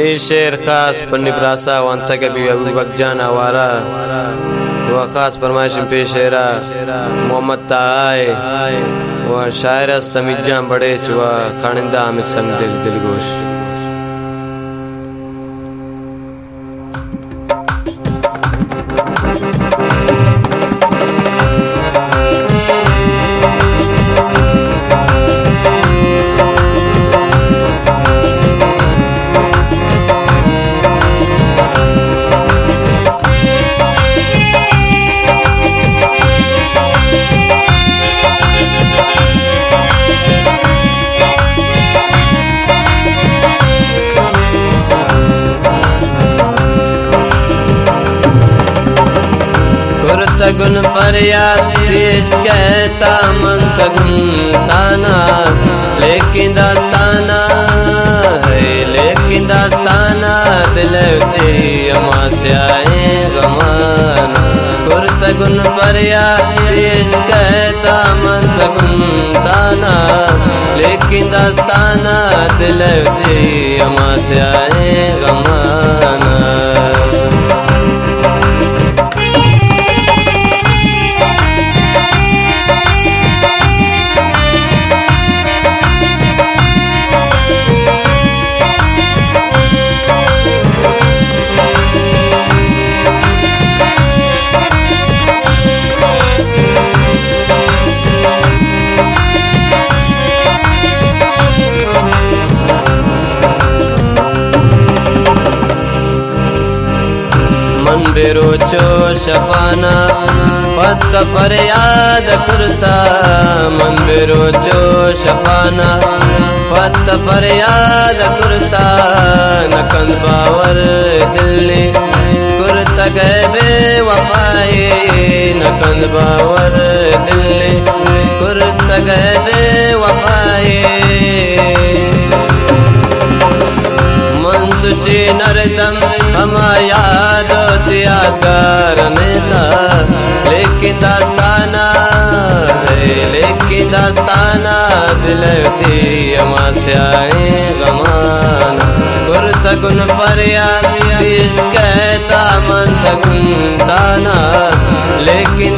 ये शेर खास पन्नी प्रासा वंता के भी अबू बकजान आवारा व खास फरमाइश पेशेरा मोहम्मद ताए व शायर तमिजा बड़े व खानिंदा हामिद संग दिलगोश। गुन पर याद कहता मंतगुन ताना लेकिन दास्ताना दिल अमा से आए गमान गुन पर याद कहता मंतगुन ताना लेकिन दास्ताना दिल अमा से आए गमान। बेरोचो शपाना पत पर याद करता मन बेरोचो शपाना पत पर याद करता नकंद बावर दिल्ली कुर्ता गए बेवफाई नकंद बावर दिल्ली कुर्ता गए बेवफाई सुची नरदम हम याद यादगार नेता लेकिन दास्ताना दिल अमा से आए गमान गुरता गुन पर याद कहता मंतगुन ताना लेकिन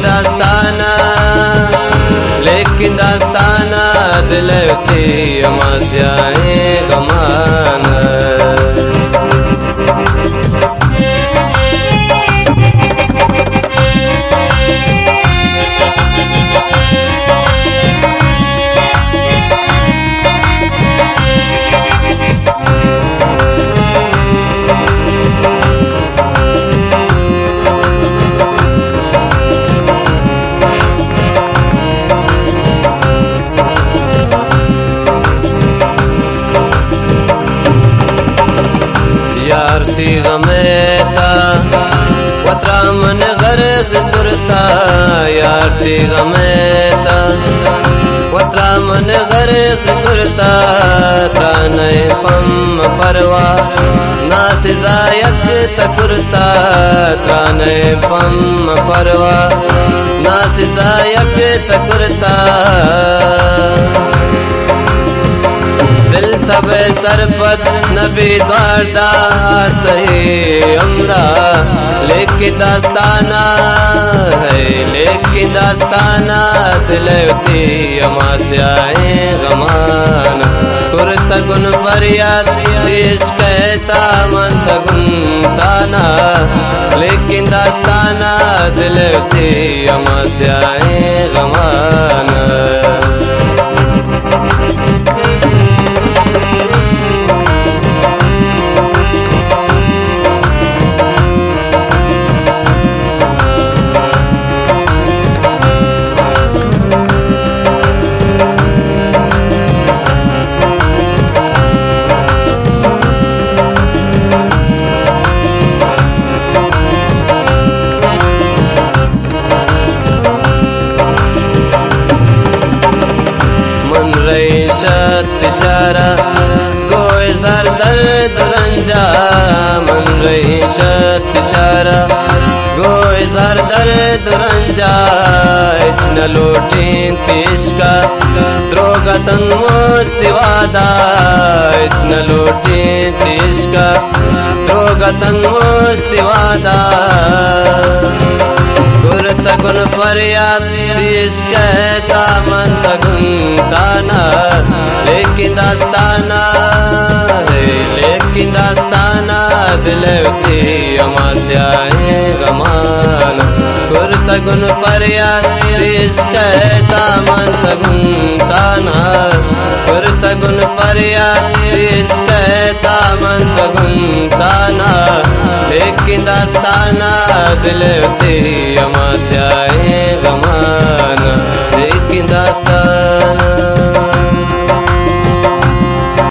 दास्ताना दिल अमा से आए गमान। यारती गमेता वतरा मन गर्द करता यारती गमेता वतरा मन गर्द करता त्राने पम परवा नासिजायक तकुरता त्राने पम परवा नासिजायक तकुरता दिल तबे सरपत नबी द्वारदात हमरा लेकिन दास्ताना दिल अमा से आए गमान कुर्ता गुन पर याद कहता मंतगुन ताना लेकिन दास्ताना दिल अमा से आए गमान। इशारा कोई सर दर्द रंजा मन रही शत इशारा कोई सर दर्द रंजा इचन लोटीन तिष्का द्रोगतन मोज दिवादा इचन लोटीन तिष्का गतन मुस्तिवादा गुरत गुन परियाद तीस कहता मंत गुंताना लेकिन दास्ताना दिलवती अमास्याए गमान गुरत गुन परियाद तीस कहता मंत गुंताना गुरत गुन परियाद तीस कहता मंत गुंताना लेकिन दास्ताना दिलवती अमास्याए गमान लेकिन दास्ताना